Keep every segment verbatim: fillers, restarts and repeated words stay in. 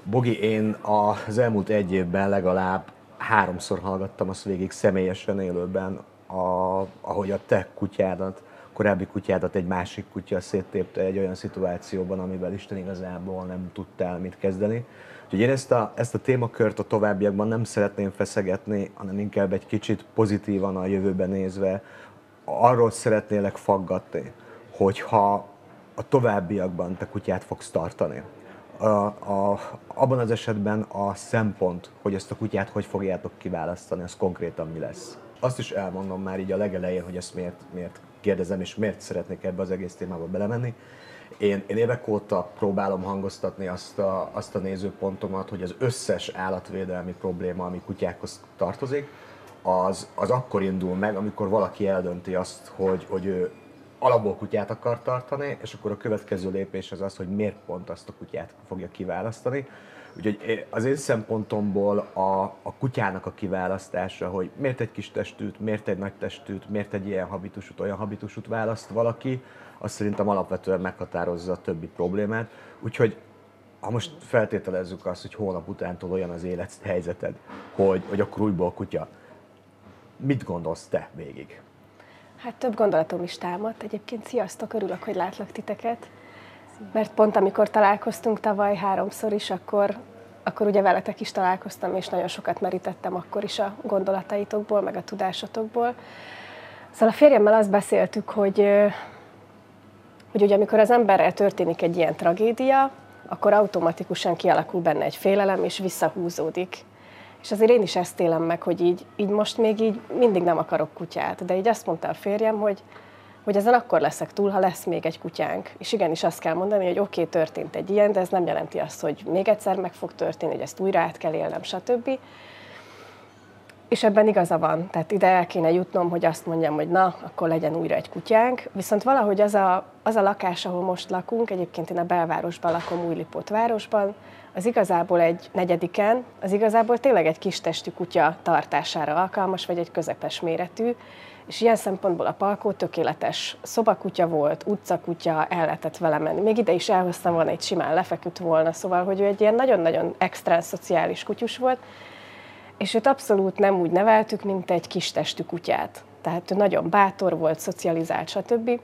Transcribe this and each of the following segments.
Bogi, én az elmúlt egy évben legalább háromszor hallgattam azt végig személyesen élőben, a, ahogy a te kutyádat, korábbi kutyádat egy másik kutya széttépte egy olyan szituációban, amivel Isten igazából nem tudtál mit kezdeni. Úgyhogy én ezt a, ezt a témakört a továbbiakban nem szeretném feszegetni, hanem inkább egy kicsit pozitívan a jövőbe nézve arról szeretnélek faggatni, hogyha a továbbiakban te kutyát fogsz tartani. A, a, abban az esetben a szempont, hogy ezt a kutyát hogy fogjátok kiválasztani, az konkrétan mi lesz. Azt is elmondom már így a legelején, hogy ezt miért, miért kérdezem, és miért szeretnék ebbe az egész témába belemenni. Én, én évek óta próbálom hangoztatni azt a, azt a nézőpontomat, hogy az összes állatvédelmi probléma, ami kutyákhoz tartozik, az, az akkor indul meg, amikor valaki eldönti azt, hogy, hogy ő alapból kutyát akar tartani, és akkor a következő lépés az az, hogy miért pont azt a kutyát fogja kiválasztani. Úgyhogy az én szempontomból a, a kutyának a kiválasztása, hogy miért egy kis testűt, miért egy nagy testűt, miért egy ilyen habitusút, olyan habitusút választ valaki, azt szerintem alapvetően meghatározza a többi problémát. Úgyhogy ha most feltételezzük azt, hogy hónap utántól olyan az élethelyzeted, hogy, hogy akkor újból kutya, mit gondolsz te végig? Hát több gondolatom is támadt. Egyébként sziasztok, örülök, hogy látlak titeket. Mert pont amikor találkoztunk tavaly háromszor is, akkor, akkor ugye veletek is találkoztam, és nagyon sokat merítettem akkor is a gondolataitokból, meg a tudásotokból. Szóval a férjemmel azt beszéltük, hogy, hogy ugye amikor az emberrel történik egy ilyen tragédia, akkor automatikusan kialakul benne egy félelem, és visszahúzódik. És azért én is ezt élem meg, hogy így, így most még így mindig nem akarok kutyát. De így azt mondta a férjem, hogy, hogy ezen akkor leszek túl, ha lesz még egy kutyánk. És igenis azt kell mondani, hogy oké, okay, történt egy ilyen, de ez nem jelenti azt, hogy még egyszer meg fog történni, hogy ezt újra át kell élnem, stb. És ebben igaza van. Tehát ide el kéne jutnom, hogy azt mondjam, hogy na, akkor legyen újra egy kutyánk. Viszont valahogy az a, az a lakás, ahol most lakunk, egyébként én a belvárosban lakom, Újlipót városban, az igazából egy negyediken, az igazából tényleg egy kistestű kutya tartására alkalmas, vagy egy közepes méretű, és ilyen szempontból a Palkó tökéletes szobakutya volt, utcakutya, el lehetett vele menni. Még ide is elhoztam volna, egy simán lefeküdt volna, szóval, hogy ő egy ilyen nagyon-nagyon extra szociális kutyus volt, és őt abszolút nem úgy neveltük, mint egy kistestű kutyát. Tehát ő nagyon bátor volt, szocializált, stb.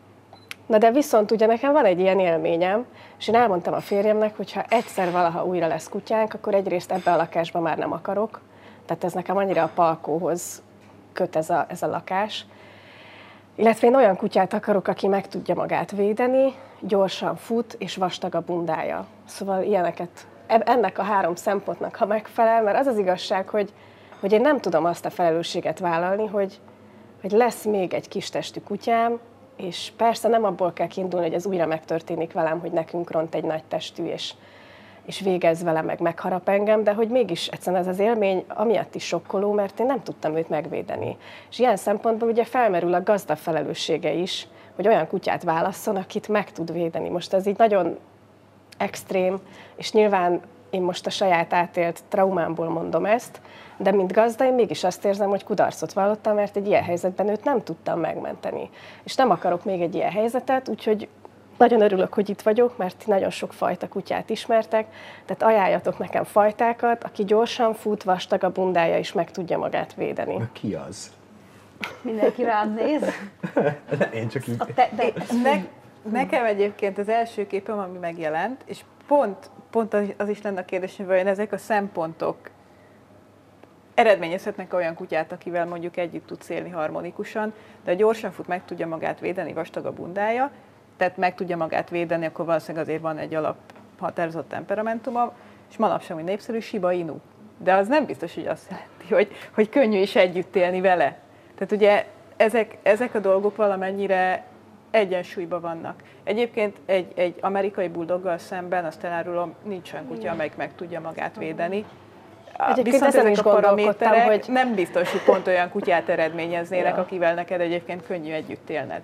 Na de viszont ugye nekem van egy ilyen élményem, és én elmondtam a férjemnek, hogy ha egyszer valaha újra lesz kutyánk, akkor egyrészt ebbe a lakásba már nem akarok. Tehát ez nekem annyira a Palkóhoz köt ez a, ez a lakás. Illetve én olyan kutyát akarok, aki meg tudja magát védeni, gyorsan fut, és vastag a bundája. Szóval ilyeneket, ennek a három szempontnak, ha megfelel, mert az az igazság, hogy, hogy én nem tudom azt a felelősséget vállalni, hogy, hogy lesz még egy kistestű kutyám, és persze nem abból kell kiindulni, hogy ez újra megtörténik velem, hogy nekünk ront egy nagy testű, és, és végez vele, meg megharap engem, de hogy mégis egyszerűen ez az élmény amiatt is sokkoló, mert én nem tudtam őt megvédeni. És ilyen szempontból ugye felmerül a gazda felelőssége is, hogy olyan kutyát válasszon, akit meg tud védeni. Most ez így nagyon extrém, és nyilván én most a saját átélt traumámból mondom ezt, de mint gazda én mégis azt érzem, hogy kudarcot vallottam, mert egy ilyen helyzetben őt nem tudtam megmenteni. És nem akarok még egy ilyen helyzetet, úgyhogy nagyon örülök, hogy itt vagyok, mert nagyon sok fajta kutyát ismertek, tehát ajánljatok nekem fajtákat, aki gyorsan fut, vastag a bundája, és meg tudja magát védeni. Na ki az? Mindenki rád néz. Én csak így... Te, de, ne, nekem egyébként az első képem, ami megjelent, és pont, pont az, az is lenne a kérdés, hogy ezek a szempontok eredményezhetnek olyan kutyát, akivel mondjuk együtt tudsz élni harmonikusan, de ha gyorsan fut, meg tudja magát védeni, vastag a bundája, tehát meg tudja magát védeni, akkor valószínűleg azért van egy alap határozott temperamentuma, és manapság, hogy népszerű, Shiba Inu. De az nem biztos, hogy azt jelenti, hogy, hogy könnyű is együtt élni vele. Tehát ugye ezek, ezek a dolgok valamennyire egyensúlyban vannak. Egyébként egy, egy amerikai buldoggal szemben, azt elárulom, nincs olyan kutya, amelyik meg tudja magát védeni. Egyébként viszont ezen ezek is a paraméterek hogy... nem biztos, hogy pont olyan kutyát eredményeznének, ja. akivel neked egyébként könnyű együtt élned. Tehát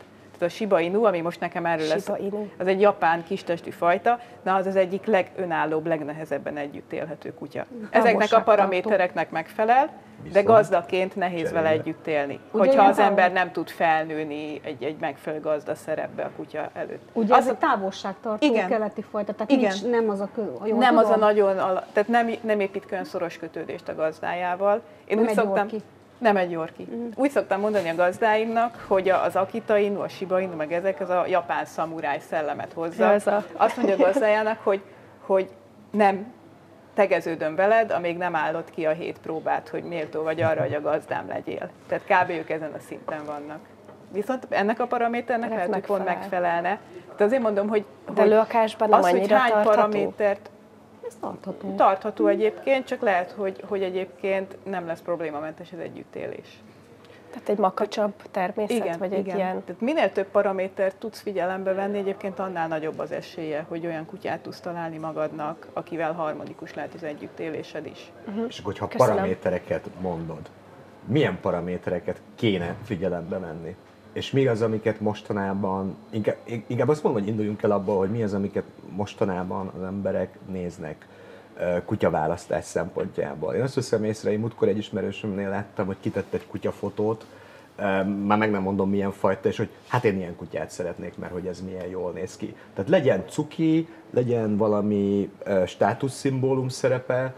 a Shiba Inu, ami most nekem erről lesz, Shiba Inu. az egy japán kistestű fajta, na az az egyik legönállóbb, legnehezebben együtt élhető kutya. Ezeknek a paramétereknek megfelel, de gazdaként nehéz vele együtt élni, Ugye hogyha az ilyen ember nem tud felnőni egy, egy megfelelő gazda szerepbe a kutya előtt. Ugye az ez egy távolságtartó igen. keleti fajta, tehát Igen. nincs, nem az a kö, jól nem az tudom? a nagyon, ala, tehát nem, nem épít olyan szoros kötődést a gazdájával. Én Nem úgy egy szoktam, Yorkie. Nem egy Yorkie. Uh-huh. Úgy szoktam mondani a gazdáimnak, hogy az Akita Inu, a Shiba Inu, meg ezek az a japán szamuráj szellemet hozza. Ez a... Azt mondja a gazdájának, hogy, hogy nem tegeződöm veled, amíg nem állod ki a hét próbát, hogy méltó vagy arra, hogy a gazdám legyél. Tehát kb. Ők ezen a szinten vannak. Viszont ennek a paraméternek Ennek lehet, hogy pont megfelel. megfelelne. De azért mondom, hogy, De hogy lőakásban nem az, hogy annyira hány tartható? paramétert Ez tartható. tartható egyébként, csak lehet, hogy, hogy egyébként nem lesz problémamentes az együttélés. Tehát egy makacsabb természet, Igen, vagy egy igen. ilyen... Tehát minél több paramétert tudsz figyelembe venni, egyébként annál nagyobb az esélye, hogy olyan kutyát tudsz találni magadnak, akivel harmonikus lehet az együttélésed is. Uh-huh. És akkor, ha Köszönöm. paramétereket mondod, milyen paramétereket kéne figyelembe venni? És mi az, amiket mostanában, inkább, inkább azt mondom, hogy induljunk el abból, hogy mi az, amiket mostanában az emberek néznek ö, kutyaválasztás szempontjából. Én azt veszem észre, én múltkor egy ismerősömnél láttam, hogy kitett egy kutyafotót, ö, már meg nem mondom milyen fajta, és hogy hát én ilyen kutyát szeretnék, mert hogy ez milyen jól néz ki. Tehát legyen cuki, legyen valami ö, státuszszimbólum szerepe,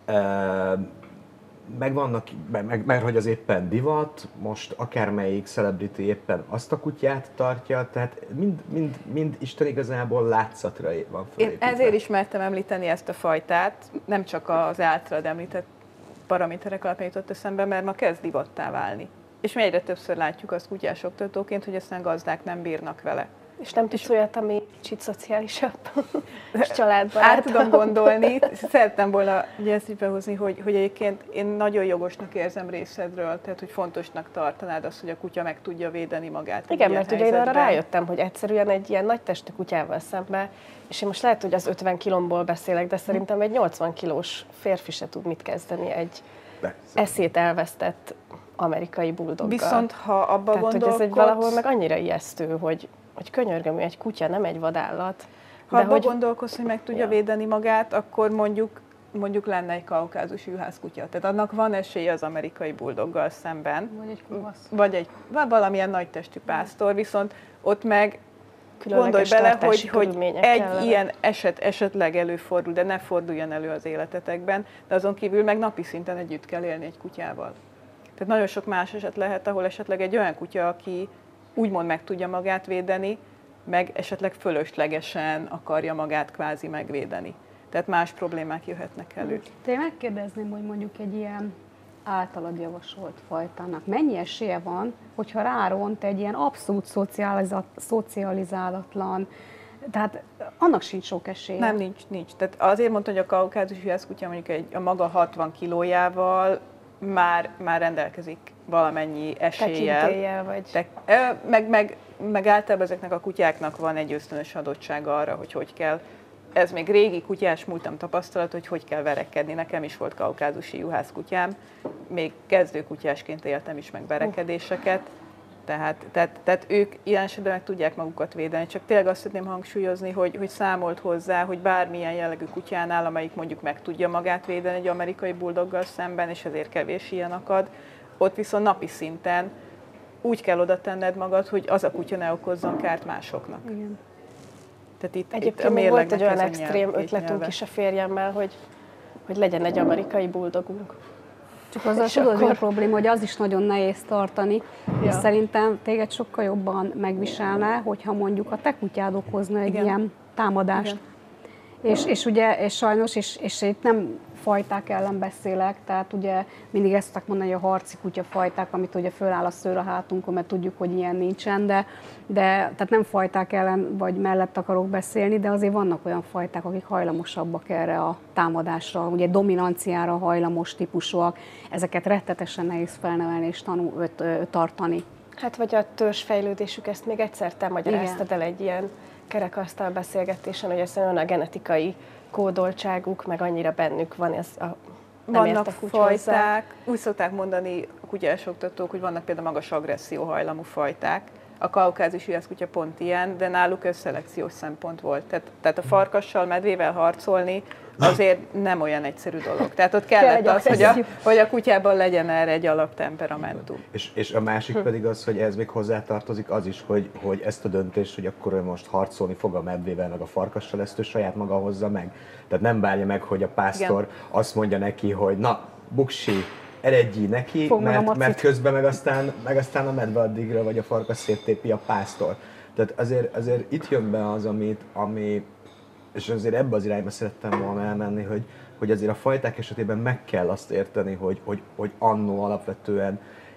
ö, meg vannak, meg, meg hogy az éppen divat, most akármelyik celebrity éppen azt a kutyát tartja, tehát mind, mind, mind Isten igazából látszatra van Én fölépítve. ezért is mertem említeni ezt a fajtát, nem csak az általad említett paraméterek alapján jutott eszembe, mert ma kezd divattá válni. És mi egyre többször látjuk azt kutyás oktatóként, hogy aztán gazdák nem bírnak vele. És nem tudsz olyat, ami kicsit szociálisabb, és Át családbarátabb. tudom gondolni, szerettem volna ugye ezt így behozni, hogy, hogy egyébként én nagyon jogosnak érzem részedről, tehát hogy fontosnak tartanád azt, hogy a kutya meg tudja védeni magát. egy Igen, ilyen mert ugye én arra helyzetben. rájöttem, hogy egyszerűen egy ilyen nagy testű kutyával szemben, és én most lehet, hogy az ötven kilomból beszélek, de szerintem egy nyolcvan kilós férfi se tud mit kezdeni egy Persze. eszét elvesztett amerikai buldoggal. Viszont ha abba Tehát, hogy gondolkodsz, ez egy valahol meg annyira ijesztő, hogy, hogy könyörgöm, hogy egy kutya nem egy vadállat. ha de abba hogy gondolkodsz, hogy meg tudja Ja. védeni magát, akkor mondjuk mondjuk lenne egy kaukázusi juhászkutya. Tehát annak van esélye az amerikai buldoggal szemben. Vagy egy kovasz. Vagy egy vagy valamilyen nagy testű pásztor, viszont ott meg gondolj különleges bele, hogy, tartási hogy körülmények egy kellenek. ilyen eset esetleg előfordul, de ne forduljon elő az életetekben, de azon kívül meg napi szinten együtt kell élni egy kutyával. Tehát nagyon sok más eset lehet, ahol esetleg egy olyan kutya, aki úgymond meg tudja magát védeni, meg esetleg fölöslegesen akarja magát kvázi megvédeni. Tehát más problémák jöhetnek elő. Te én megkérdezném, hogy mondjuk egy ilyen általad javasolt fajtának mennyi esélye van, hogyha ráront egy ilyen abszolút szocializa- szocializálatlan, tehát annak sincs sok esélye. Nem, nincs, nincs. Tehát azért mondtam, hogy a kaukázusi juhászkutya mondjuk egy, a maga hatvan kilójával már, már rendelkezik valamennyi eséllyel. Tekintélyel, vagy... Te, ö, meg, meg, meg általában ezeknek a kutyáknak van egy ösztönös adottsága arra, hogy hogy kell. Ez még régi kutyás múltam tapasztalat, hogy hogy kell verekedni. Nekem is volt kaukázusi juhászkutyám, még kezdőkutyásként éltem is meg verekedéseket. Tehát, tehát, tehát ők ilyen esetben meg tudják magukat védeni. Csak tényleg azt szeretném hangsúlyozni, hogy, hogy számolt hozzá, hogy bármilyen jellegű kutyánál, amelyik mondjuk meg tudja magát védeni egy amerikai buldoggal szemben, és ezért kevés ilyen akad, ott viszont napi szinten úgy kell oda tenned magad, hogy az a kutya ne okozzon kárt másoknak. Igen. Tehát itt, itt a Egyébként még volt mérlegnek egy olyan ez a extrém nyelv- ötletünk nyelve. is a férjemmel, hogy, hogy legyen egy amerikai buldogunk. Csak azzal És tudod, akkor- hogy a probléma, hogy az is nagyon nehéz tartani, ja. és szerintem téged sokkal jobban megviselne, hogyha mondjuk a te kutyád okozna egy Igen. ilyen támadást. Igen. És, és ugye, és sajnos, és, és itt nem fajták ellen beszélek, tehát ugye mindig ezt szokták mondani, hogy a harci kutyafajták, amit ugye föláll a szőr a hátunkon, mert tudjuk, hogy ilyen nincsen, de, de tehát nem fajták ellen vagy mellett akarok beszélni, de azért vannak olyan fajták, akik hajlamosabbak erre a támadásra, ugye dominanciára hajlamos típusúak, ezeket rettetesen nehéz felnevelni és tanul, öt, ö, tartani. Hát vagy a törzsfejlődésük, ezt még egyszer te magyaráztad el egy ilyen kerekasztal beszélgetésen, hogy ez olyan a genetikai kódoltságuk, meg annyira bennük van ez a nem Vannak értek úgy hozzá. fajták, úgy szokták mondani a kutyás oktatók, hogy vannak például magas agresszió hajlamú fajták, A kaukázusi üveszkutya pont ilyen, de náluk ez szelekciós szempont volt. Tehát, tehát a farkassal, medvével harcolni azért nem olyan egyszerű dolog. Tehát ott kellett az, hogy a, hogy a kutyában legyen erre egy alaptemperamentum. És, és a másik pedig az, hogy ez még hozzátartozik az is, hogy, hogy ezt a döntést, hogy akkor ő most harcolni fog a medvével, meg a farkassal, ezt ő saját maga hozza meg. Tehát nem várja meg, hogy a pásztor igen. azt mondja neki, hogy na, buksi, eredjél neki, mert, mert közben meg aztán, meg aztán a medve addigra, vagy a farkas széttépi a pásztor. Tehát azért, azért itt jön be az, amit, ami, és azért ebbe az irányba szerettem volna elmenni, hogy, hogy azért a fajták esetében meg kell azt érteni, hogy, hogy, hogy annó alapvetően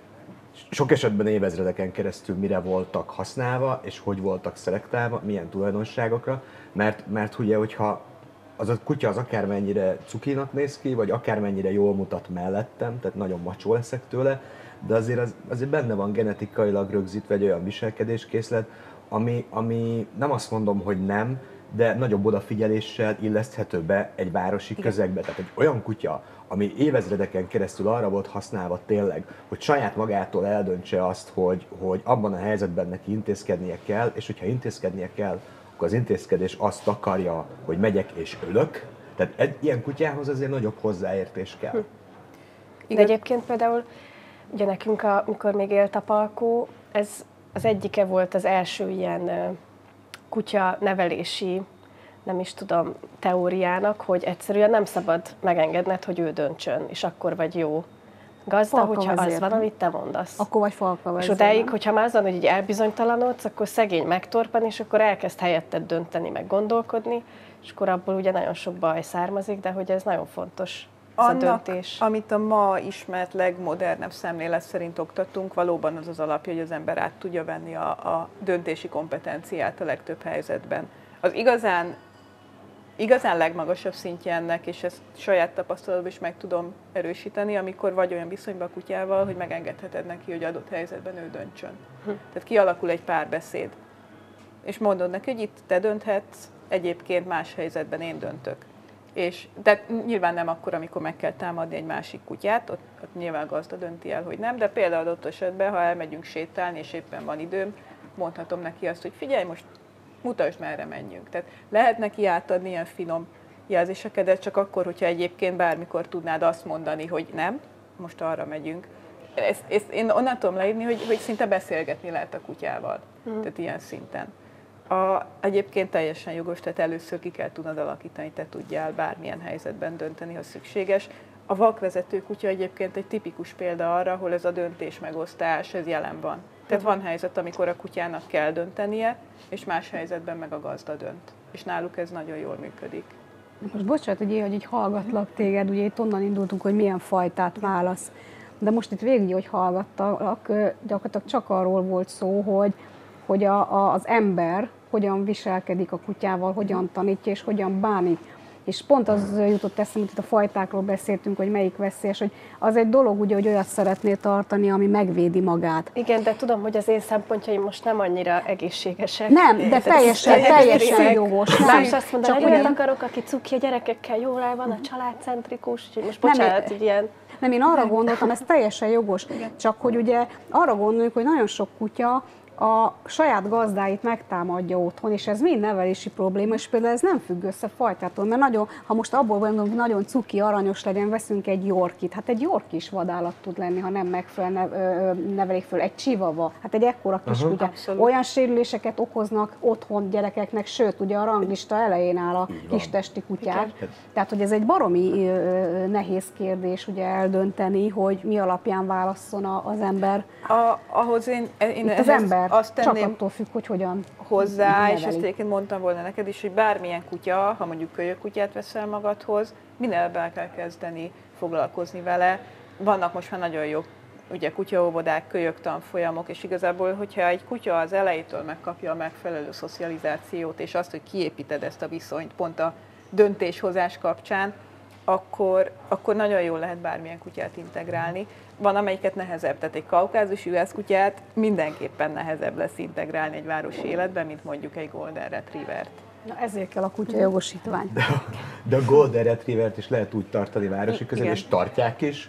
sok esetben évezredeken keresztül mire voltak használva, és hogy voltak szelektálva, milyen tulajdonságokra, mert, mert ugye, hogyha az a kutya az akármennyire cukinak néz ki, vagy akármennyire jól mutat mellettem, tehát nagyon macsó leszek tőle, de azért, az, azért benne van genetikailag rögzítve egy olyan viselkedéskészlet, ami, ami nem azt mondom, hogy nem, de nagyobb odafigyeléssel illeszthető be egy városi igen. közegbe. Tehát egy olyan kutya, ami évezredeken keresztül arra volt használva tényleg, hogy saját magától eldöntse azt, hogy, hogy abban a helyzetben neki intézkednie kell, és hogyha intézkednie kell, akkor az intézkedés azt akarja, hogy megyek és ölök. Tehát egy ilyen kutyához azért nagyobb hozzáértés kell. Hm. De egyébként például, ugye nekünk, amikor még élt a Palkó, ez az egyike volt az első ilyen kutya nevelési, nem is tudom, teóriának, hogy egyszerűen nem szabad megengedned, hogy ő döntsön, és akkor vagy jó gazda, falka hogyha vezér. Az van, amit te mondasz. Akkor vagy falka vezér. És odáig, hogyha már azon, hogy így elbizonytalanodsz, akkor szegény megtorpan, és akkor elkezd helyetted dönteni, meg gondolkodni, és akkor abból ugye nagyon sok baj származik, de hogy ez nagyon fontos, ez annak, a döntés. Amit a ma ismert legmodernebb szemlélet szerint oktatunk, valóban az az alapja, hogy az ember át tudja venni a, a döntési kompetenciát a legtöbb helyzetben. Az igazán Igazán legmagasabb szintje ennek, és ezt saját tapasztalatban is meg tudom erősíteni, amikor vagy olyan viszonyban a kutyával, hogy megengedheted neki, hogy adott helyzetben ő döntsön. Hm. Tehát kialakul egy párbeszéd. És mondod neki, hogy itt te dönthetsz, egyébként más helyzetben én döntök. És, de nyilván nem akkor, amikor meg kell támadni egy másik kutyát, ott, ott nyilván gazda dönti el, hogy nem, de például adott esetben, ha elmegyünk sétálni, és éppen van időm, mondhatom neki azt, hogy figyelj, most mutasd, merre menjünk. Tehát lehet neki átadni ilyen finom jelzéseket, de csak akkor, hogyha egyébként bármikor tudnád azt mondani, hogy nem, most arra megyünk. Ezt, ezt én onnan tudom leírni, hogy, hogy szinte beszélgetni lehet a kutyával. Mm. Tehát ilyen szinten. A, egyébként teljesen jogos, tehát először ki kell tudnod alakítani, te tudjál bármilyen helyzetben dönteni, ha szükséges. A vakvezető kutya egyébként egy tipikus példa arra, ahol ez a döntés megosztás, ez jelen van. Tehát van helyzet, amikor a kutyának kell döntenie, és más helyzetben meg a gazda dönt. És náluk ez nagyon jól működik. Most bocsánat, hogy én, hogy így hallgatlak téged, ugye itt onnan indultunk, hogy milyen fajtát válasz. De most itt végig, hogy hallgattalak, gyakorlatilag csak arról volt szó, hogy, hogy a, a, az ember hogyan viselkedik a kutyával, hogyan tanítja és hogyan bánik. És pont az jutott eszembe, hogy a fajtákról beszéltünk, hogy melyik veszélyes, hogy az egy dolog, ugye, hogy olyat szeretnél tartani, ami megvédi magát. Igen, de tudom, hogy az én szempontjaim most nem annyira egészségesek. Nem, de teljesen, teljesen jogos. Más azt mondani, hogy olyat akarok, aki cuki a gyerekekkel, jól el van, a családcentrikus, úgyhogy most bocsánat, hogy ilyen... Nem, én arra gondoltam, ez teljesen jogos, csak hogy ugye arra gondoljuk, hogy nagyon sok kutya a saját gazdáit megtámadja otthon, és ez mind nevelési probléma, és például ez nem függ össze fajtától, mert nagyon, ha most abból gondolunk, hogy nagyon cuki, aranyos legyen, veszünk egy yorkit. Hát egy yorki is vadállat tud lenni, ha nem megfelelően nevelik föl. Egy chihuahua, hát egy ekkora kis uh-huh. kutya. Abszolút. Olyan sérüléseket okoznak otthon gyerekeknek, sőt, ugye a ranglista elején áll a kistesti kutyák. Igen. Tehát, hogy ez egy baromi nehéz kérdés ugye eldönteni, hogy mi alapján válasszon az ember. A, ahhoz én, én az ember azt tenném csak attól függ, hogy hogyan hozzá, neveli. És ezt egyébként mondtam volna neked is, hogy bármilyen kutya, ha mondjuk kölyökkutyát veszel magadhoz, minél el kell kezdeni foglalkozni vele. Vannak most már nagyon jó ugye, kutyaóvodák, kölyöktanfolyamok, és igazából, hogyha egy kutya az elejétől megkapja a megfelelő szocializációt, és azt, hogy kiépíted ezt a viszonyt pont a döntéshozás kapcsán, akkor, akkor nagyon jól lehet bármilyen kutyát integrálni. Van, amelyiket nehezebb, tehát egy kaukázusi üveszkutyát mindenképpen nehezebb lesz integrálni egy városi életben, mint mondjuk egy golden retrievert. Na ezért kell a kutya jogosítvány. De, de a golden retrievert is lehet úgy tartani városi közben, és tartják is.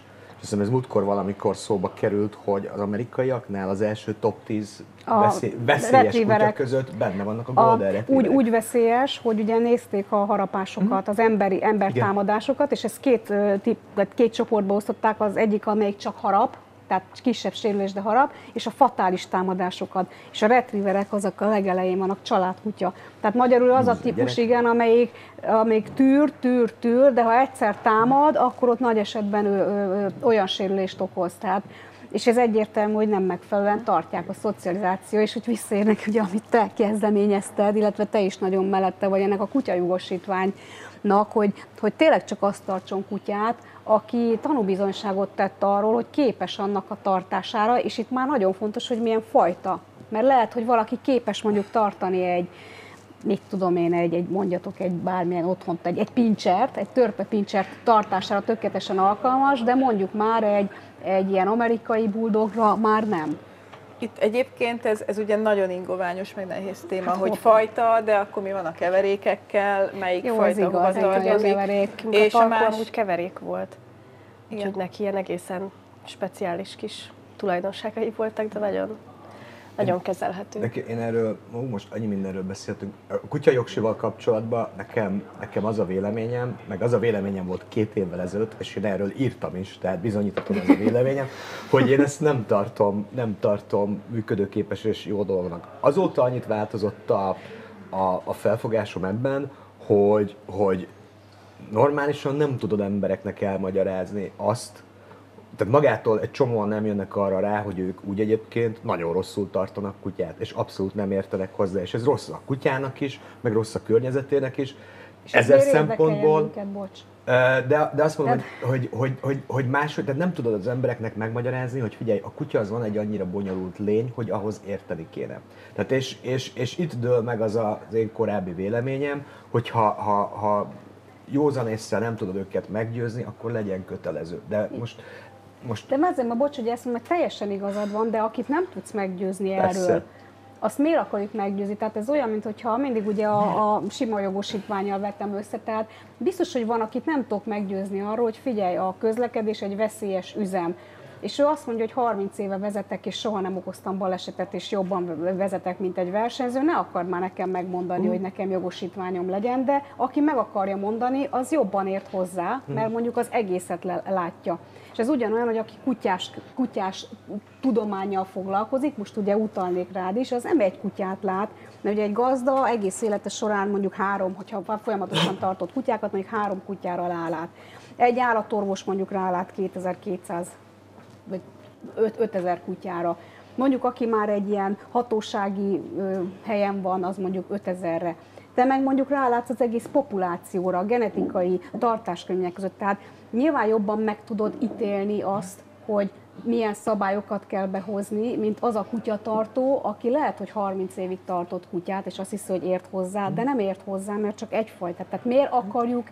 hiszem ez múltkor valamikor szóba került, hogy az amerikaiaknál az első top tíz A veszély, veszélyes kutya retrieverek. között benne vannak a A, golden retrieverek. úgy, úgy veszélyes, hogy ugye nézték a harapásokat, az emberi embertámadásokat, és ezt két, ö, tip, vagy két csoportba osztották, az egyik, amelyik csak harap, tehát kisebb sérülés, de harap, és a fatális támadásokat. És a retrieverek azok a legelején vannak, családkutya. Tehát magyarul az a típus, igen, amelyik, amelyik tűr, tűr, tűr, de ha egyszer támad, akkor ott nagy esetben ő, ő, ő, olyan sérülést okoz. Tehát, és ez egyértelmű, hogy nem megfelelően tartják a szocializáció, és hogy visszaérnek, ugye, amit te kezdeményezted, illetve te is nagyon mellette vagy ennek a kutyajogosítványnak, hogy, hogy tényleg csak azt tartson kutyát, aki tanúbizonyságot tett arról, hogy képes annak a tartására, és itt már nagyon fontos, hogy milyen fajta. Mert lehet, hogy valaki képes mondjuk tartani egy, mit tudom én, egy, egy mondjatok egy bármilyen otthont, egy, egy pincsert, egy törpe pincsert tartására tökéletesen alkalmas, de mondjuk már egy, egy ilyen amerikai bulldogra már nem. Itt egyébként ez, ez ugye nagyon ingoványos, meg nehéz téma, hát, hogy fajta, de akkor mi van a keverékekkel, melyik jó, fajta igaz, hova tartozik. És a más... úgy keverék volt. Úgyhogy neki ilyen egészen speciális kis tulajdonságai voltak, de nagyon, nagyon kezelhető. Neki, én erről, most annyi mindenről beszéltünk. A kutyajogsival kapcsolatban nekem, nekem az a véleményem, meg az a véleményem volt két évvel ezelőtt, és én erről írtam is, tehát bizonyítottam az a véleményem, hogy én ezt nem tartom, nem tartom működőképes és jó dolognak. Azóta annyit változott a, a, a felfogásom ebben, hogy, hogy normálisan nem tudod embereknek elmagyarázni azt, tehát magától egy csomóan nem jönnek arra rá, hogy ők úgy egyébként nagyon rosszul tartanak kutyát, és abszolút nem értenek hozzá, és ez rossz a kutyának is, meg rossz a környezetének is. És ezer szempontból, minket, bocs. de, de azt mondom, hogy, hogy, hogy, hogy, hogy máshogy, tehát nem tudod az embereknek megmagyarázni, hogy figyelj, a kutya az van egy annyira bonyolult lény, hogy ahhoz érteni kéne. Tehát és, és, és itt dől meg az a, az én korábbi véleményem, hogy ha, ha, ha józan észre nem tudod őket meggyőzni, akkor legyen kötelező. De most, most... De azért, ma bocs, hogy ezt mondom, hogy teljesen igazad van, de akit nem tudsz meggyőzni Persze. erről, azt miért akarjuk meggyőzni? Tehát ez olyan, mintha mindig ugye a, a sima jogosítvánnyal vettem össze, tehát biztos, hogy van, akit nem tudok meggyőzni arról, hogy figyelj, a közlekedés egy veszélyes üzem. És ő azt mondja, hogy harminc éve vezetek, és soha nem okoztam balesetet, és jobban vezetek, mint egy versenyző, ne akar már nekem megmondani, mm. hogy nekem jogosítványom legyen, de aki meg akarja mondani, az jobban ért hozzá, mert mondjuk az egészet látja. És ez ugyanolyan, hogy aki kutyás, kutyás tudománnyal foglalkozik, most ugye utalnék rád is, az nem egy kutyát lát, mert ugye egy gazda egész élete során mondjuk három, hogyha folyamatosan tartott kutyákat, mondjuk három kutyára rálát. Egy állatorvos mondjuk rálát kétezer-kétszáz vagy ötezer kutyára. Mondjuk aki már egy ilyen hatósági ö, helyen van, az mondjuk ötezerre. Te meg mondjuk rálátsz az egész populációra, a genetikai tartáskörülmények között. Tehát nyilván jobban meg tudod ítélni azt, hogy milyen szabályokat kell behozni, mint az a kutyatartó, aki lehet, hogy harminc évig tartott kutyát, és azt hiszi, hogy ért hozzá, de nem ért hozzá, mert csak egyfajta. Tehát miért akarjuk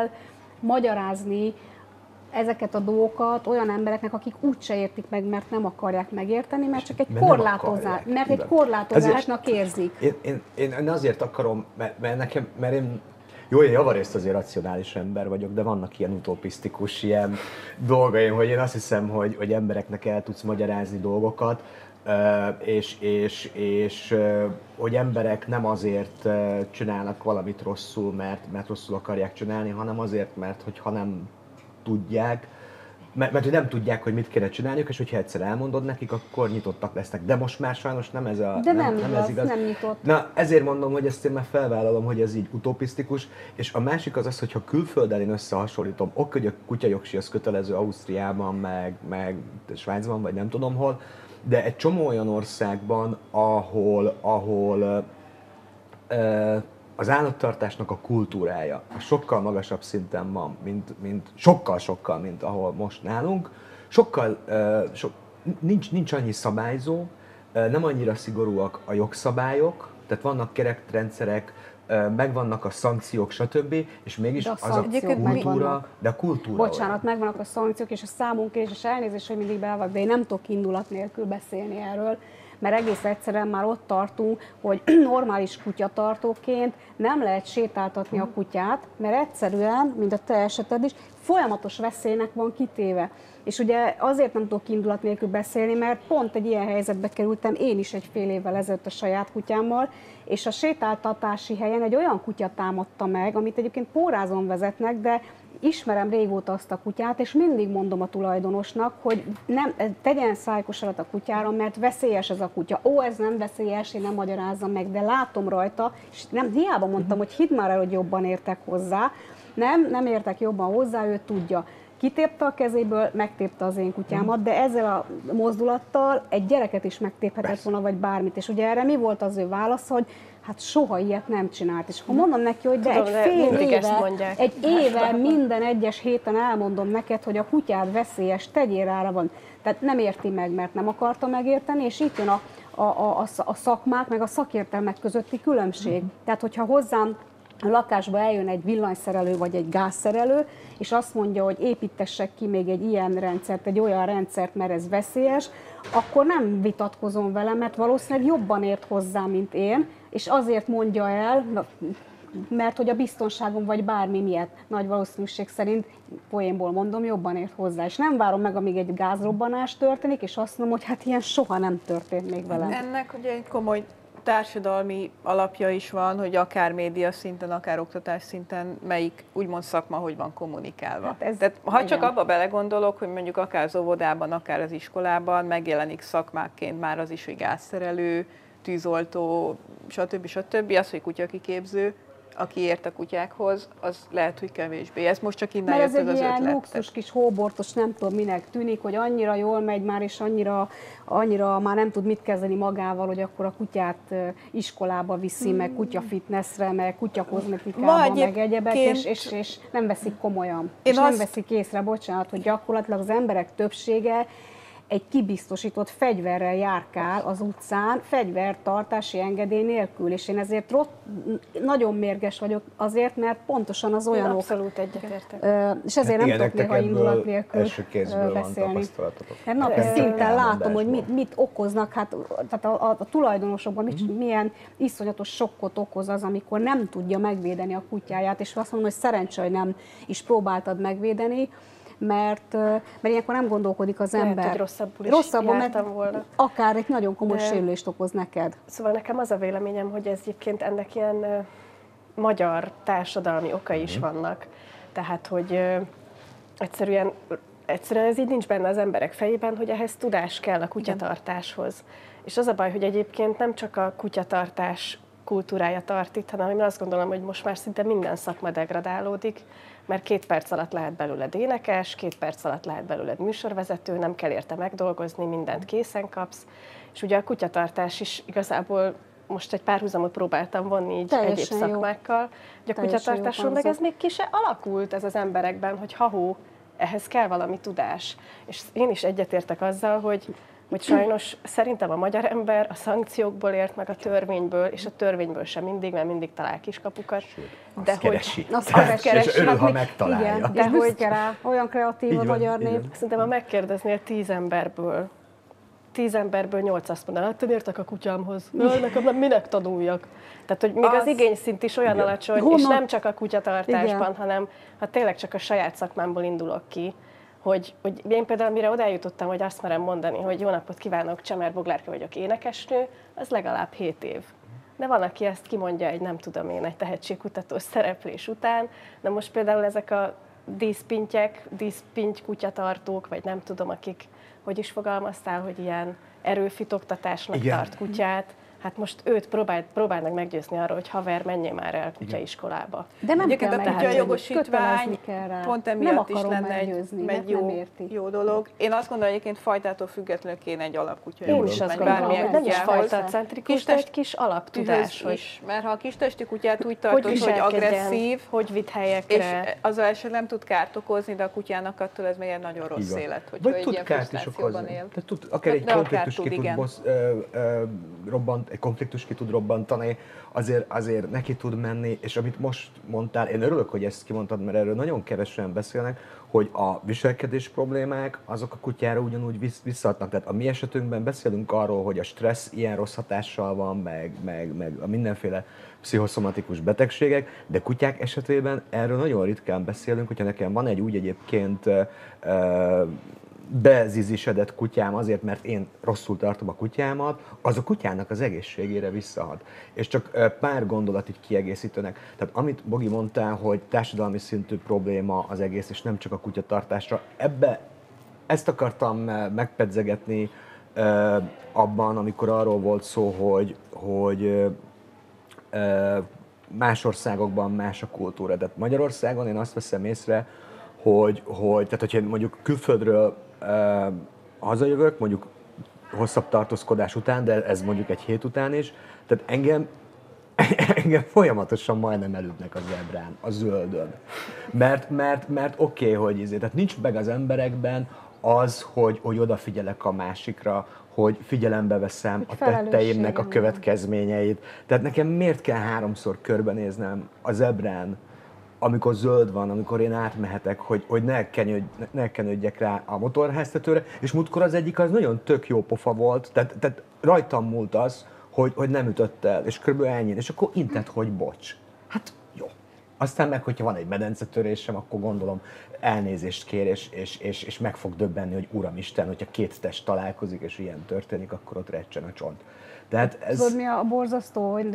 elmagyarázni ezeket a dolgokat olyan embereknek, akik úgyse értik meg, mert nem akarják megérteni, mert csak egy, mert korlátozás, mert egy korlátozásnak érzik. Én, én, én azért akarom, mert, mert nekem, mert én jó, én javarészt azért racionális ember vagyok, de vannak ilyen utopisztikus ilyen dolgaim, hogy én azt hiszem, hogy, hogy embereknek el tudsz magyarázni dolgokat, és, és, és hogy emberek nem azért csinálnak valamit rosszul, mert, mert rosszul akarják csinálni, hanem azért, mert hogyha nem tudják, mert, mert hogy nem tudják, hogy mit kéne csinálniuk, és hogyha egyszer elmondod nekik, akkor nyitottak lesznek. De most már sajnos nem ez a... De nem, nem, nem, nem ez igaz. nem nyitott. Na, ezért mondom, hogy ezt én már felvállalom, hogy ez így utopisztikus, és a másik az az, hogy ha külfölddel én összehasonlítom, oké, hogy a kutyajogsi az kötelező Ausztriában, meg, meg Svájcban, vagy nem tudom hol, de egy csomó olyan országban, ahol, ahol ö, az állattartásnak a kultúrája sokkal magasabb szinten van, mint, mint sokkal-sokkal, mint ahol most nálunk. Sokkal, uh, so, nincs, nincs annyi szabályzó, uh, nem annyira szigorúak a jogszabályok, tehát vannak keretrendszerek, uh, megvannak a szankciók, stb. És mégis az a kultúra, de a kultúra Bocsánat, olyan. Megvannak a szankciók, és a számunkérés, és elnézést, hogy mindig beállok, de én nem tudok indulat nélkül beszélni erről, mert egész egyszerűen már ott tartunk, hogy normális kutyatartóként nem lehet sétáltatni a kutyát, mert egyszerűen, mint a te eseted is, folyamatos veszélynek van kitéve. És ugye azért nem tudok indulat nélkül beszélni, mert pont egy ilyen helyzetbe kerültem én is egy fél évvel ezelőtt a saját kutyámmal, és a sétáltatási helyen egy olyan kutya támadta meg, amit egyébként pórázon vezetnek, de ismerem régóta azt a kutyát, és mindig mondom a tulajdonosnak, hogy nem, tegyen szájkosarat a kutyára, mert veszélyes ez a kutya. Ó, ez nem veszélyes, én nem magyarázzam meg, de látom rajta, és nem, hiába mondtam, hogy hidd már el, hogy jobban értek hozzá. Nem, nem értek jobban hozzá, ő tudja. Kitépte a kezéből, megtépte az én kutyámat, de ezzel a mozdulattal egy gyereket is megtéphetett volna, vagy bármit. És ugye erre mi volt az ő válasz, hogy hát soha ilyet nem csinált. És akkor mondom neki, hogy de Tudom, egy fél de éve, egy éve minden egyes héten elmondom neked, hogy a kutyád veszélyes, tegyél rá van. Tehát nem érti meg, mert nem akarta megérteni, és itt jön a, a, a, a szakmák, meg a szakértelmek közötti különbség. Tehát, hogyha hozzám a lakásba eljön egy villanyszerelő vagy egy gázszerelő, és azt mondja, hogy építessek ki még egy ilyen rendszert, egy olyan rendszert, mert ez veszélyes, akkor nem vitatkozom vele, mert valószínűleg jobban ért hozzá, mint én, és azért mondja el, mert hogy a biztonságom vagy bármi miatt nagy valószínűség szerint, poénból mondom, jobban ért hozzá. És nem várom meg, amíg egy gázrobbanás történik, és azt mondom, hogy hát ilyen soha nem történt még velem. Ennek ugye egy komoly társadalmi alapja is van, hogy akár média szinten, akár oktatás szinten melyik úgymond szakma hogy van kommunikálva. Hát ez, Tehát ha igen. csak abba belegondolok, hogy mondjuk akár az óvodában, akár az iskolában megjelenik szakmákként már az is, hogy gázszerelő, tűzoltó, stb. stb. Az, hogy kutyakiképző, aki ért a kutyákhoz, az lehet, hogy kevésbé. Ez most csak innen jött az ötlet. Mert ez egy ilyen luxus kis hóbortos, nem tudom minek tűnik, hogy annyira jól megy már, és annyira, annyira már nem tud mit kezdeni magával, hogy akkor a kutyát iskolába viszi, hmm. meg kutyafitnessre, meg kutyakozmetikába, meg egyebek, és, és, és nem veszik komolyan. És azt... nem veszik észre, bocsánat, hogy gyakorlatilag az emberek többsége egy kibiztosított fegyverrel járkál az utcán, fegyvertartási engedély nélkül, és én ezért rott, nagyon mérges vagyok azért, mert pontosan az olyanok. Abszolút egyetértek. És ezért hát nem tudok néha indulat nélkül beszélni. Mert napi szinten látom, hogy mit, mit okoznak, hát tehát a, a, a tulajdonosokban mit, milyen iszonyatos sokkot okoz az, amikor nem tudja megvédeni a kutyáját, és azt mondom, hogy szerencsé, hogy nem is próbáltad megvédeni, mert, mert ilyenkor nem gondolkodik az Lehet, ember. Hogy rosszabbul is rosszabbul, jártam volna. Akár egy nagyon komoly De... sérülést okoz neked. Szóval nekem az a véleményem, hogy ez egyébként ennek ilyen uh, magyar társadalmi okai is vannak. Tehát, hogy uh, egyszerűen, egyszerűen ez így nincs benne az emberek fejében, hogy ehhez tudás kell a kutyatartáshoz. És az a baj, hogy egyébként nem csak a kutyatartás kultúrája tart itt, hanem én azt gondolom, hogy most már szinte minden szakma degradálódik, mert két perc alatt lehet belőled énekes, két perc alatt lehet belőled műsorvezető, nem kell érte megdolgozni, mindent készen kapsz. És ugye a kutyatartás is igazából most egy párhuzamot próbáltam vonni így teljesen egyéb jó. szakmákkal, hogy a kutyatartáson, meg ez még ki se alakult ez az emberekben, hogy ha-hó, ehhez kell valami tudás. És én is egyetértek azzal, hogy hogy sajnos szerintem a magyar ember a szankciókból ért meg a törvényből, és a törvényből sem mindig, mert mindig talál kiskapukat. De azt keresi. Azt keresi. keresi. És örül, ha megtalálja. Igen, de hogy rá, olyan kreatív a magyar nép. Szerintem, ha megkérdeznél tíz emberből, tíz emberből nyolc azt mondaná, hát te értek a kutyámhoz, nekem nem, minek tanuljak. Tehát, hogy még az, az igényszint is olyan igen. alacsony, Honnan? És nem csak a kutyatartásban, igen. hanem ha tényleg csak a saját szakmámból indulok ki, Hogy, hogy én például mire oda jutottam, hogy azt merem mondani, hogy jó napot kívánok, Csemer Boglárka vagyok, énekesnő, az legalább hét év. De van, aki ezt kimondja egy, nem tudom én, egy tehetségkutató szereplés után, de most például ezek a díszpintyek, díszpinty kutyatartók, vagy nem tudom, akik, hogy is fogalmaztál, hogy ilyen erőfitoktatásnak igen. tart kutyát, hát most őt próbáld, próbáld meg meggyőzni arról, hogy haver, menjél már el kutyaiskolába. De nem Egyébként kell a jogosítvány pont emiatt is lenne egy, egy jó, jó dolog. Én azt gondolom, hogy egyébként fajtától függetlenül kéne egy alapkutya. Én is azt gondolom, hogy nem is fajtacentrikus, de egy kis alaptudás. Is. Mert ha a kistesti kutyát úgy tartod, hogy, hogy agresszív, hogy vitt helyekre, és azzal esetleg nem tud kárt okozni, de a kutyának attól ez még egy nagyon rossz élet, hogy egy ilyen frusztrációban él. Akár egy konfliktus ki tud robbant egy konfliktus ki tud robbantani, azért, azért neki tud menni, és amit most mondtál, én örülök, hogy ezt kimondtad, mert erről nagyon kevesen beszélnek, hogy a viselkedés problémák azok a kutyára ugyanúgy visszahatnak. Tehát a mi esetünkben beszélünk arról, hogy a stressz ilyen rossz hatással van, meg, meg, meg a mindenféle pszichoszomatikus betegségek, de kutyák esetében erről nagyon ritkán beszélünk, hogyha nekem van egy úgy egyébként uh, bezizisedett kutyám azért, mert én rosszul tartom a kutyámat, az a kutyának az egészségére visszahat. És csak pár gondolat így kiegészítenek. Tehát amit Bogi mondtál, hogy társadalmi szintű probléma az egész, és nem csak a kutyatartásra, ebbe ezt akartam megpedzegetni abban, amikor arról volt szó, hogy, hogy más országokban más a kultúra. Tehát Magyarországon én azt veszem észre, hogy, hogy tehát hogyha mondjuk külföldről uh, hazajövök, mondjuk hosszabb tartózkodás után, de ez mondjuk egy hét után is, tehát engem, engem folyamatosan majdnem elütnek a zebrán, a zöldön. Mert, mert, mert oké, okay, hogy izé, tehát nincs meg az emberekben az, hogy, hogy odafigyelek a másikra, hogy figyelembe veszem hogy a tetteimnek a következményeit. Tehát nekem miért kell háromszor körbenéznem a zebrán, amikor zöld van, amikor én átmehetek, hogy, hogy ne, kenődj, ne kenődjek rá a motorháztetőre, és múltkor az egyik az nagyon tök jó pofa volt, tehát, tehát rajtam múlt az, hogy, hogy nem ütött el, és körülbelül ennyi, és akkor intett, hogy bocs. Hát jó. Aztán meg, hogyha van egy medencetörésem, akkor gondolom elnézést kér, és, és, és, és meg fog döbbenni, hogy Uramisten, hogyha két test találkozik, és ilyen történik, akkor ott recsen a csont. Tehát ez... Tudod, mi a borzasztó, hogy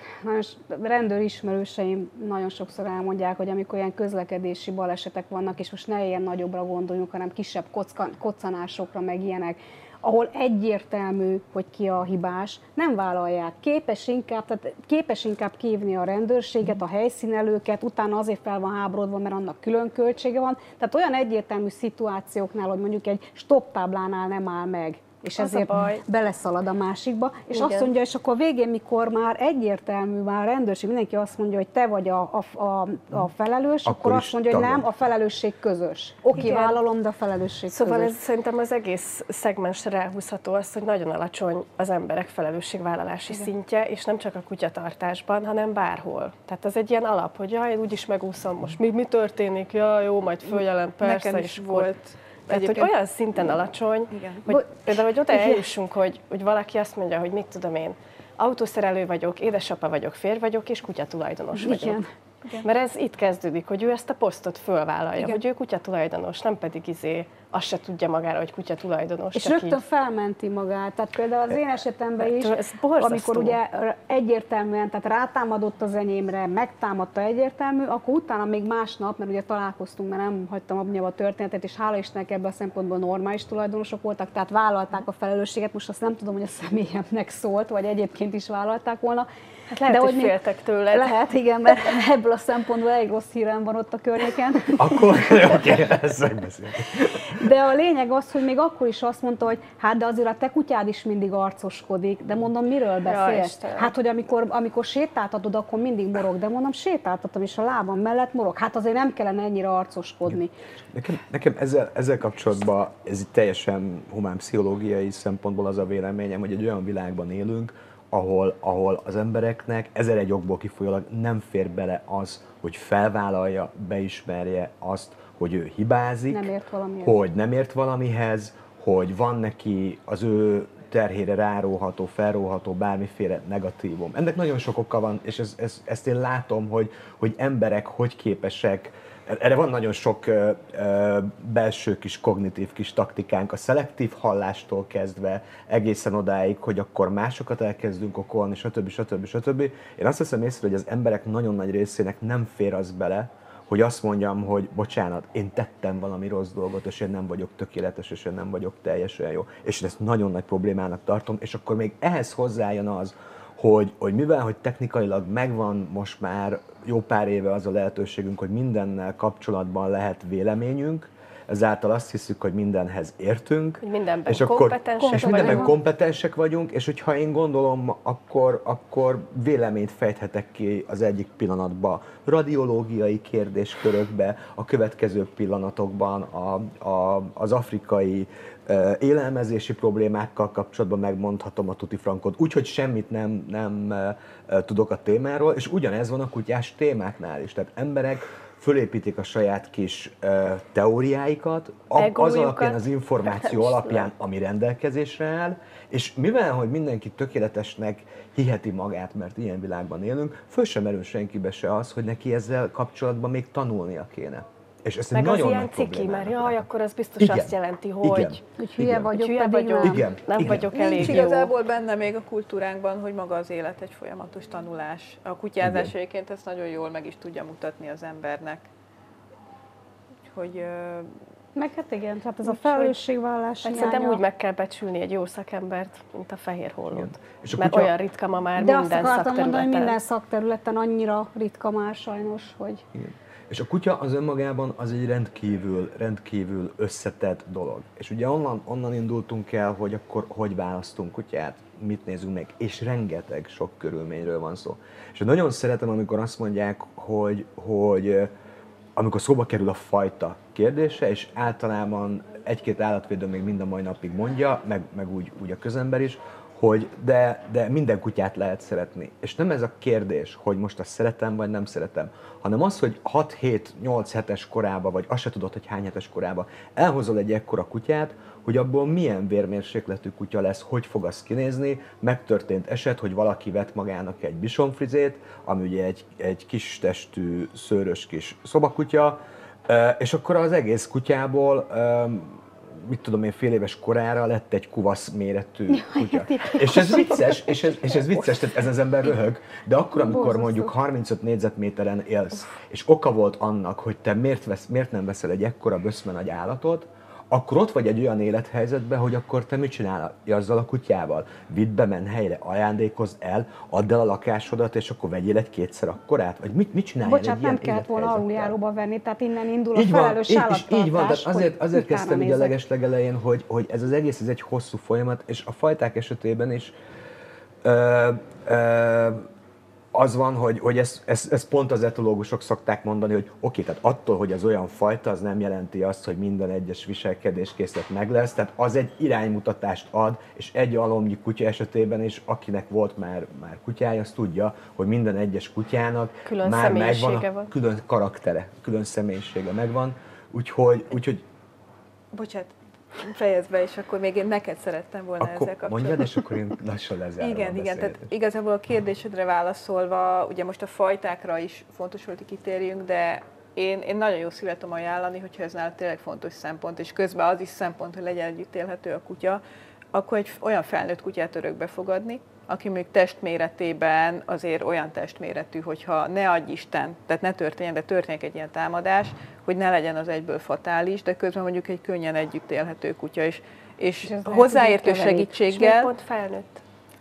rendőrismerőseim nagyon sokszor elmondják, hogy amikor ilyen közlekedési balesetek vannak, és most ne ilyen nagyobbra gondoljunk, hanem kisebb kocka, koccanásokra, meg ilyenek, ahol egyértelmű, hogy ki a hibás, nem vállalják. Képes inkább, tehát képes inkább kívni a rendőrséget, a helyszínelőket, utána azért fel van háborodva, mert annak külön költsége van. Tehát olyan egyértelmű szituációknál, hogy mondjuk egy stopptáblánál nem áll meg, és az ezért beleszalad a másikba, és igen. Azt mondja, és akkor végén, mikor már egyértelmű, már a rendőrség, mindenki azt mondja, hogy te vagy a, a, a, a felelős, akkor, akkor azt mondja, hogy nem, a felelősség közös. Oké, vállalom, de a felelősség szóval közös. Szóval ez szerintem az egész szegmensre ráhúzható az, hogy nagyon alacsony az emberek felelősségvállalási igen. szintje, és nem csak a kutyatartásban, hanem bárhol. Tehát ez egy ilyen alap, hogy jaj, úgyis megúszom most. Mi, mi történik? Ja, jó, majd följelent, persze. Nekem is volt. Tehát, hogy olyan szinten alacsony, igen. hogy például, hogy oda eljussunk, hogy, hogy valaki azt mondja, hogy mit tudom én, autószerelő vagyok, édesapa vagyok, férj vagyok, és kutyatulajdonos vagyok. Igen. Igen. Mert ez itt kezdődik, hogy ő ezt a posztot fölvállalja, igen. hogy ő kutyatulajdonos, nem pedig izé, azt se tudja magára, hogy kutyatulajdonos. És rögtön így... felmenti magát. Tehát például az én esetemben is, amikor ugye egyértelműen, tehát rátámadott az enyémre, megtámadta egyértelmű, akkor utána még másnap, mert ugye találkoztunk, mert nem hagytam abba a történetet, és hála Istennek ebben a szempontból normális tulajdonosok voltak, tehát vállalták a felelősséget. Most azt nem tudom, hogy a személyemnek szólt, vagy egyébként is vállalták volna. Hát lehet, de hogy féltek tőled. Lehet, igen, mert ebből a szempontból elég rossz hírem van ott a környéken. Akkor oké, ezt megbeszéljük. De a lényeg az, hogy még akkor is azt mondta, hogy hát de azért a te kutyád is mindig arcoskodik. De mondom, miről beszélsz? Ja, hát, hogy amikor, amikor sétáltatod, akkor mindig morog. De mondom, sétáltatom, és a lábam mellett morog. Hát azért nem kellene ennyire arcoskodni. Nekem, nekem ezzel, ezzel kapcsolatban ez itt teljesen humán pszichológiai szempontból az a véleményem, hogy egy olyan világban élünk, ahol, ahol az embereknek ezer egy okból kifolyólag nem fér bele az, hogy felvállalja, beismerje azt, hogy ő hibázik, nem ért hogy nem ért valamihez, hogy van neki az ő terhére ráróható, felróható bármiféle negatívum. Ennek nagyon sok oka van, és ez, ez, ezt én látom, hogy, hogy emberek hogy képesek. Erre van nagyon sok ö, ö, belső kis kognitív kis taktikánk, a szelektív hallástól kezdve egészen odáig, hogy akkor másokat elkezdünk okolni, stb. stb. stb. Én azt veszem észre, hogy az emberek nagyon nagy részének nem fér az bele, hogy azt mondjam, hogy bocsánat, én tettem valami rossz dolgot, és én nem vagyok tökéletes, és én nem vagyok teljesen jó. És én ezt nagyon nagy problémának tartom, és akkor még ehhez hozzájön az, Hogy, hogy mivel, hogy technikailag megvan most már jó pár éve az a lehetőségünk, hogy mindennel kapcsolatban lehet véleményünk, ezáltal azt hiszük, hogy mindenhez értünk, Hogy mindenben és akkor kompetensek és mindenben vagyunk. kompetensek vagyunk, és hogyha én gondolom, akkor, akkor véleményt fejthetek ki az egyik pillanatban radiológiai kérdéskörökbe, a következő pillanatokban a, a, az afrikai uh, élelmezési problémákkal kapcsolatban megmondhatom a tuti frankot, úgyhogy semmit nem, nem uh, tudok a témáról, és ugyanez van a kutyás témáknál is. Tehát emberek fölépítik a saját kis uh, teóriáikat, a, az alapján, az információ alapján, ami rendelkezésre áll, és mivel, hogy mindenki tökéletesnek hiheti magát, mert ilyen világban élünk, föl sem merül senkibe se az, hogy neki ezzel kapcsolatban még tanulnia kéne. És ez Meg egy az nagyon ilyen nagy ciki, problémának mert jaj, látom. akkor az biztos Igen. azt jelenti, Igen. hogy, Hogy hülye Igen. vagyok, hülye pedig vagyok, nem. Igen. nem Igen. vagyok Nincs elég jó. igazából benne még a kultúránkban, hogy maga az élet egy folyamatos tanulás. A kutyázás Igen. egyébként ezt nagyon jól meg is tudja mutatni az embernek. Hogy ö, Meg hát igen, tehát ez a Úgyhogy- felelősségvállalás Hát szerintem hiánya. úgy meg kell becsülni egy jó szakembert, mint a fehér hollót. És a Mert kutya- olyan ritka ma már De azt minden akartam mondani, hogy szakterületen. minden szakterületen annyira ritka már sajnos, hogy Igen. És a kutya az önmagában az egy rendkívül, rendkívül összetett dolog. És ugye onnan, onnan indultunk el, hogy akkor hogy választunk kutyát, mit nézünk meg, és rengeteg sok körülményről van szó. És nagyon szeretem, amikor azt mondják, hogy, hogy eh, amikor szóba kerül a fajta kérdése, és általában egy-két állatvédő még mind a mai napig mondja, meg, meg úgy, úgy a közember is, hogy de, de minden kutyát lehet szeretni. És nem ez a kérdés, hogy most azt szeretem, vagy nem szeretem, hanem az, hogy hat hét nyolc hetes korába, vagy azt se tudod, hogy hány hetes korába elhozol egy ekkora kutyát, hogy abból milyen vérmérsékletű kutya lesz, hogy fog az kinézni. Megtörtént eset, hogy valaki vett magának egy bisonfrizét, ami ugye egy, egy kis testű, szőrös kis szobakutya, és akkor az egész kutyából, mit tudom én, fél éves korára lett egy kuvasz méretű kutya. És ez vicces, és ez, és ez vicces, tehát ez az ember röhög, de akkor, amikor mondjuk harmincöt négyzetméteren élsz, és oka volt annak, hogy te miért, vesz, miért nem veszel egy ekkora böszme nagy állatot, akkor ott vagy egy olyan élethelyzetben, hogy akkor te mit csinál azzal a kutyával? Vidd be menhelyre, ajándékozd el, add el a lakásodat, és akkor vegyél egy kétszer akkorát? Vagy mit, mit csinálj bocsánat, egy ilyen nem kellett volna élethelyzetben? aluljáróba venni, tehát innen indul a Így van, felelős így, és állattartás. így van, tehát azért, hogy azért utána kezdtem így a nézek. legeslegelején, hogy, hogy ez az egész ez egy hosszú folyamat, és a fajták esetében is ö, ö, az van, hogy, hogy ezt ez, ez pont az etológusok szokták mondani, hogy oké, tehát attól, hogy az olyan fajta, az nem jelenti azt, hogy minden egyes viselkedéskészlet meg lesz, tehát az egy iránymutatást ad, és egy alomnyi kutya esetében is, akinek volt már, már kutyája, az tudja, hogy minden egyes kutyának Külön már megvan személyisége a van. külön karaktere, külön személyisége megvan, úgyhogy, úgyhogy bocsánat, fejezd be, és akkor még én neked szerettem volna ezzel akkor kapcsolatban. mondjad, és akkor én lassan lezárom Igen, a igen, tehát beszélgetést. igazából a kérdésedre válaszolva, ugye most a fajtákra is fontos volt, hogy kitérjünk, de én, én nagyon jó szívet tudom ajánlani, hogyha ez nálad tényleg fontos szempont, és közben az is szempont, hogy legyen együtt élhető a kutya, akkor egy olyan felnőtt kutyát örökbe fogadni, aki még testméretében azért olyan testméretű, hogyha ne adj Isten, tehát ne történjen, de történik egy ilyen támadás, hogy ne legyen az egyből fatális, de közben mondjuk egy könnyen együtt élhető kutya is. És, és hozzáértő És miért segítséggel pont felnőtt?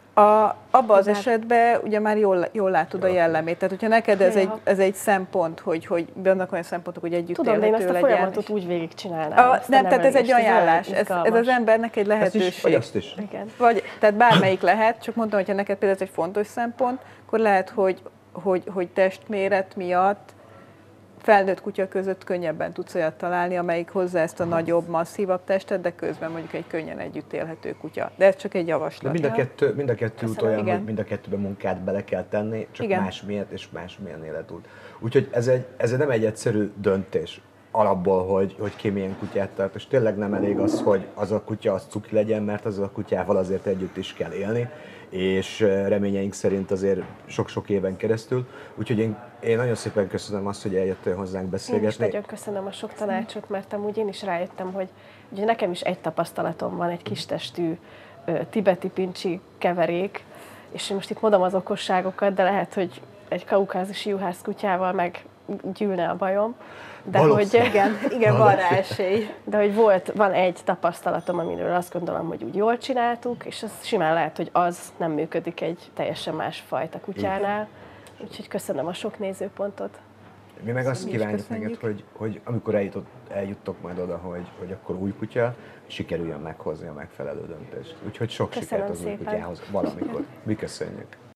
a, abba az Hát- esetben ugye már jól, jól látod a jellemét. Tehát, hogyha neked ez, Ja. egy, ez egy szempont, hogy, hogy vannak olyan szempontok, hogy együtt Tudom, de én ezt élhető a legyen. folyamatot és- úgy végigcsinálnám. A, ezt a nem, tehát ez egy nevelést, ajánlás. olyan Ez, ez izgalmas. az embernek egy Ezt is, lehetőség. vagy azt is. Igen. Vagy, tehát bármelyik lehet, csak mondtam, hogyha neked például ez egy fontos szempont, akkor lehet, hogy, hogy, hogy testméret miatt felnőtt kutya között könnyebben tudsz olyat találni, amelyik hozzá ezt a nagyobb, masszívabb testet, de közben mondjuk egy könnyen együtt élhető kutya. De ez csak egy De javaslat. mind a kettő, mind a kettő út Köszönöm. olyan, Igen. hogy mind a kettőben munkát bele kell tenni, csak Igen. másmilyet és másmilyen életút. Úgyhogy ez, egy, ez nem egy egyszerű döntés alapból, hogy, hogy ki milyen kutyát tart, és tényleg nem elég az, hogy az a kutya az cuki legyen, mert az a kutyával azért együtt is kell élni, és reményeink szerint azért sok-sok éven keresztül. Úgyhogy én, én nagyon szépen köszönöm azt, hogy eljöttél hozzánk Én is beszélgetni. nagyon köszönöm a sok tanácsot, mert amúgy én is rájöttem, hogy ugye nekem is egy tapasztalatom van, egy kistestű ö, tibeti pincsi keverék, és én most itt mondom az okosságokat, de lehet, hogy egy kaukázusi juhász kutyával meg gyűlne a bajom. De hogy, Valószínű. Igen, igen, van rá esély. de hogy volt, van egy tapasztalatom, amiről azt gondolom, hogy úgy jól csináltuk, és az simán lehet, hogy az nem működik egy teljesen más fajta kutyánál. Úgyhogy köszönöm a sok nézőpontot. Mi meg azt Mi is kívánjuk köszönjük. neked, hogy, hogy amikor eljutott, eljuttok majd oda, hogy, hogy akkor új kutya, sikerüljön meghozni a megfelelő döntést. Úgyhogy sok Köszönöm sikert az új szépen. kutyához valamikor. Mi köszönjük.